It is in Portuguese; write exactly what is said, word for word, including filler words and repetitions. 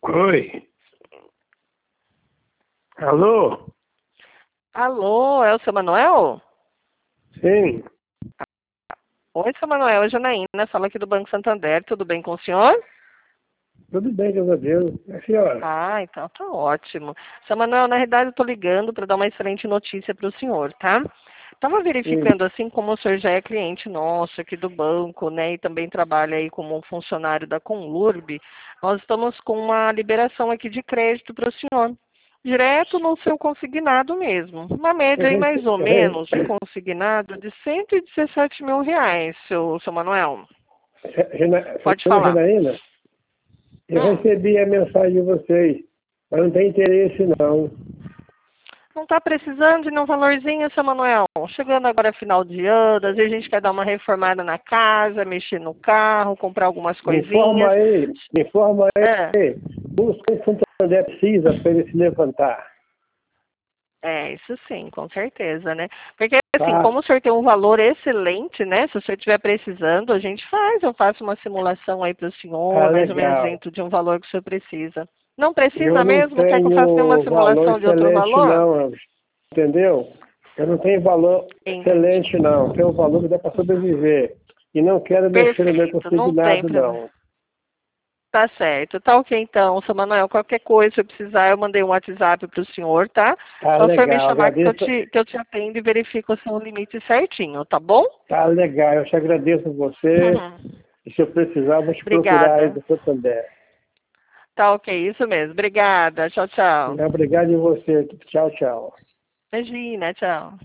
Oi. Alô? Alô, é o seu Manuel? Sim. Oi, seu Manuel, é Janaína, fala aqui do Banco Santander, tudo bem com o senhor? Tudo bem, graças a Deus. É a senhora? Ah, então tá ótimo. Seu Manuel, na realidade eu tô ligando para dar uma excelente notícia para o senhor, tá? Tava Sim. verificando assim como o senhor já é cliente nosso aqui do banco, né, e também trabalha aí como um funcionário da Conlurb, nós estamos com uma liberação aqui de crédito para o senhor. Direto no seu consignado mesmo. Uma Eu média aí mais rece- ou eu re- menos de consignado de cento e dezessete mil reais, seu, seu Manuel. Jana- Pode Senhora falar. Janaína, eu Hum. recebi a mensagem de vocês, mas não tem interesse não. Não está precisando de um valorzinho, seu Manuel? Chegando agora final de ano, às vezes a gente quer dar uma reformada na casa, mexer no carro, comprar algumas Me informa coisinhas. aí, me informa É, aí. O que o Santander precisa para ele se levantar? é, isso sim, com certeza, né? Porque assim, Tá? como o senhor tem um valor excelente, né? Se o senhor estiver precisando, a gente faz, eu faço uma simulação aí para o Ah, senhor, mais ou menos legal. dentro de um valor que o senhor precisa. Não Eu precisa não mesmo? Quer que eu faça uma tenho valor simulação de outro excelente valor? não, entendeu? Eu não tenho valor Entendi. excelente não, tenho um valor que dá para sobreviver. E não quero mexer no meu Perfeito, não tem consignado problema. não. Tá certo. Tá ok, então, seu Manuel. Qualquer coisa, se eu precisar, eu mandei um WhatsApp para o senhor, tá? Tá Só o senhor me legal, chamar que eu agradeço. te, que eu te atendo e verifico o seu limite certinho, tá bom? Tá legal, eu te agradeço você. E se eu precisar, eu vou te procurar aí Obrigada. do Santander. Tá ok, isso mesmo. Obrigada. Tchau, tchau. Obrigado em você. Tchau, tchau. Imagina, tchau.